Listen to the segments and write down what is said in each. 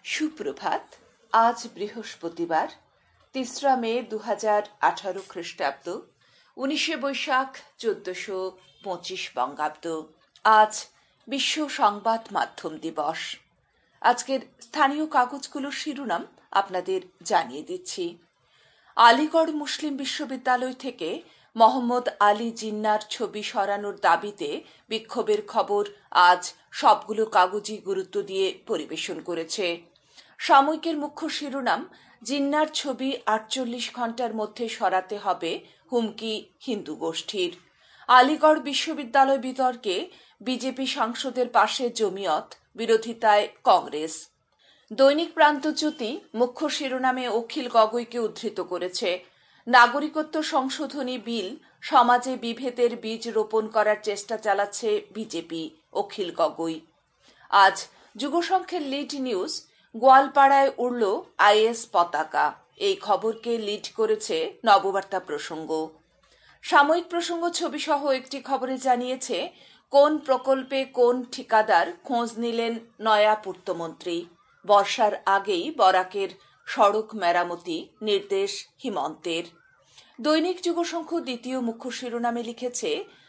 সুপ্রভাত। আজ বৃহস্পতিবার ৩রা মে ২০১৮ খ্রিস্টাব্দ, ১৯শে বৈশাখ ১৪২৫ বঙ্গাব্দ। আজ বিশ্ব সংবাদ মাধ্যম দিবস। আজকের স্থানীয় কাগজগুলোর শিরোনাম আপনাদের জানিয়ে দিচ্ছি। আলিগড় মুসলিম বিশ্ববিদ্যালয় থেকে মোহাম্মদ আলী জিন্নার ছবি সরানোর দাবিতে বিক্ষোভের খবর আজ সবগুলো কাগজই গুরুত্ব দিয়ে পরিবেশন করেছে। সাময়িকের মুখ্য শিরোনাম, জিন্নার ছবি ৪৮ ঘন্টার মধ্যে সরাতে হবে, হুমকি হিন্দু গোষ্ঠীর। আলিগড় বিশ্ববিদ্যালয় বিতর্কে বিজেপি সাংসদের পাশে জমিয়ত, বিরোধিতায় কংগ্রেস। দৈনিক প্রান্তজ্যোতি মুখ্য শিরোনামে অখিল গগৈকে উদ্ধৃত করেছে। নাগরিকত্ব সংশোধনী বিল সমাজে বিভেদের বীজ রোপণ করার চেষ্টা চালাচ্ছে বিজেপি, অখিল গগৈ। আজ যুগসংখ্যের লিড নিউজ, গোয়ালপাড়ায় উড়ল আইএস পতাকা। এই খবরকে লিড করেছে নববার্তা প্রসঙ্গ। সাময়িক প্রসঙ্গ ছবিসহ একটি খবরে জানিয়েছে, কোন প্রকল্পে কোন ঠিকাদার খোঁজ নিলেন নয়া পূর্তমন্ত্রী। বর্ষার আগেই বরাকের সড়ক মেরামতি, নির্দেশ হিমন্তের। দৈনিক যুগসংখ্য দ্বিতীয় মুখ্য শিরোনামে লিখেছে,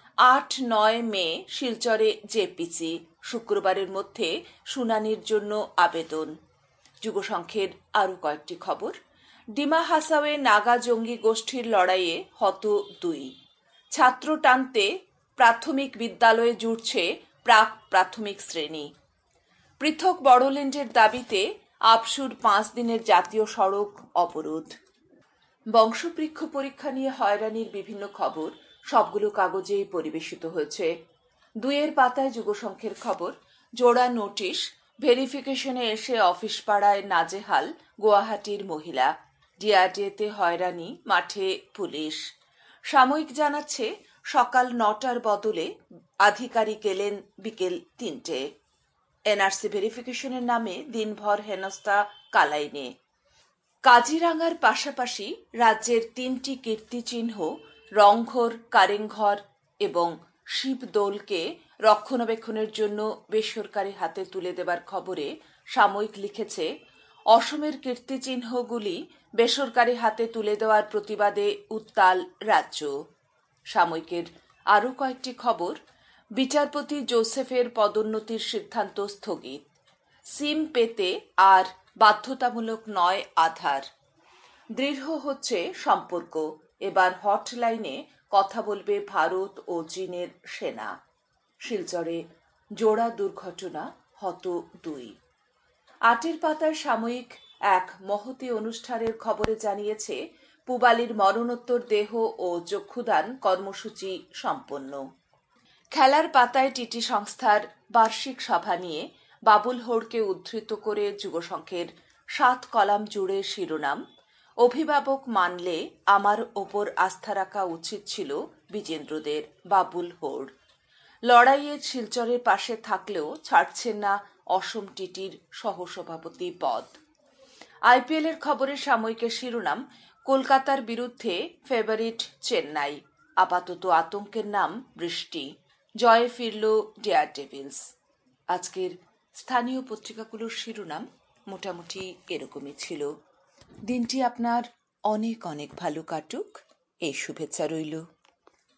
৮-৯ মে শিলচরে জেপিসি, শুক্রবারের মধ্যে শুনানির জন্য আবেদন। যুগসংখ্যের আরও কয়েকটি খবর। ডিমা হাসাওয়ে নাগা জঙ্গি গোষ্ঠীর লড়াইয়ে হত 2। ছাত্র টানতে প্রাথমিক বিদ্যালয়ে জুড়ছে প্রাক প্রাথমিক শ্রেণী। পৃথক বড়োল্যান্ডের দাবিতে আপসুর 5 দিনের জাতীয় সড়ক অবরোধ। বংশবৃক্ষ পরীক্ষা নিয়ে হয়রানির বিভিন্ন খবর সবগুলো কাগজেই পরিবেশিত হয়েছে। 2-এর পাতায় যুগসংখ্যের খবর, জোড়া নোটিশ, ভেরিফিকেশনে এসে অফিস পাড়ায় নাজেহাল গুয়াহাটির মহিলা। ডিআরডিএতে হয়রানি, মাঠে পুলিশ। সাময়িক জানাচ্ছে, সকাল 9টার বদলে আধিকারিক এলেন বিকেল 3টে। এনআরসি ভেরিফিকেশনের নামে দিনভর হেনস্থা কালাইনে। কাজিরাঙ্গার পাশাপাশি রাজ্যের 3টি কীর্তিচিহ্ন রংঘর, কারেংঘর এবং শিবদোলকে রক্ষণাবেক্ষণের জন্য বেসরকারি হাতে তুলে দেবার খবরে সাময়িক লিখেছে, অসমের কীর্তিচিহ্নগুলি বেসরকারি হাতে তুলে দেওয়ার প্রতিবাদে উত্তাল রাজ্য। সাময়িকের আরও কয়েকটি খবর, বিচারপতি জোসেফের পদোন্নতির সিদ্ধান্ত স্থগিত। সিম পেতে আর বাধ্যতামূলক নয় আধার। দৃঢ় হচ্ছে সম্পর্ক, এবার হটলাইনে কথা বলবে ভারত ও চীনের সেনা। শিলচরে জোড়া দুর্ঘটনা, হত 2। 8-এর পাতার সাময়িক এক মহতী অনুষ্ঠানের খবরে জানিয়েছে, পুবালির মরণোত্তর দেহ ও চক্ষুদান কর্মসূচি সম্পন্ন। খেলার পাতায় টিটি সংস্থার বার্ষিক সভা নিয়ে বাবুল হোড়কে উদ্ধৃত করে যুগসংখ্যের 7 কলাম জুড়ে শিরোনাম, অভিভাবক মানলে আমার ওপর আস্থা রাখা উচিত ছিল বিজেন্দ্রদের, বাবুল হোড়। লড়াইয়ের শিলচরের পাশে থাকলেও ছাড়ছেন না অসম টিটির সহসভাপতি পদ। আইপিএলের খবরের সাময়িকের শিরোনাম, কলকাতার বিরুদ্ধে ফেভারিট চেন্নাই, আপাতত আতঙ্কের নাম বৃষ্টি, জয়ে ফিরল ডেয়ার ডেভিলস। আজকের স্থানীয় পত্রিকাগুলোর শিরোনাম মোটামুটি এরকমই ছিল। দিনটি আপনার অনেক অনেক ভালো কাটুক, এই শুভেচ্ছা রইল।